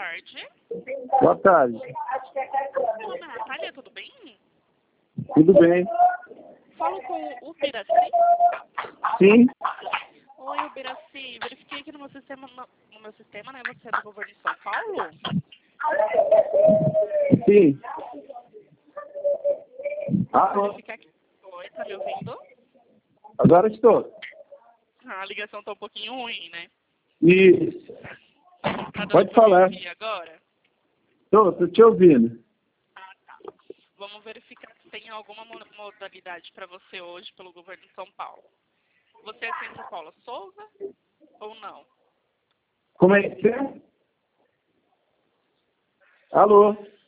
tarde. Boa tarde. Meu nome é Natália, tudo bem? Tudo bem? Falo com o Biraci. Sim? Oi, o Biraci. Verifiquei aqui no meu sistema, né? Você é do governo de São Paulo? Sim. Vou Alô? verificar aqui. Oi, tá me ouvindo? Agora estou. A ligação tá um pouquinho ruim, né? Isso. Tá dando Pode pra me falar. ouvir agora? Tô te ouvindo. Ah, tá. Vamos verificar se tem alguma modalidade para você hoje pelo governo de São Paulo. Você é Centro Paula Souza ou não? Como é que é? Alô?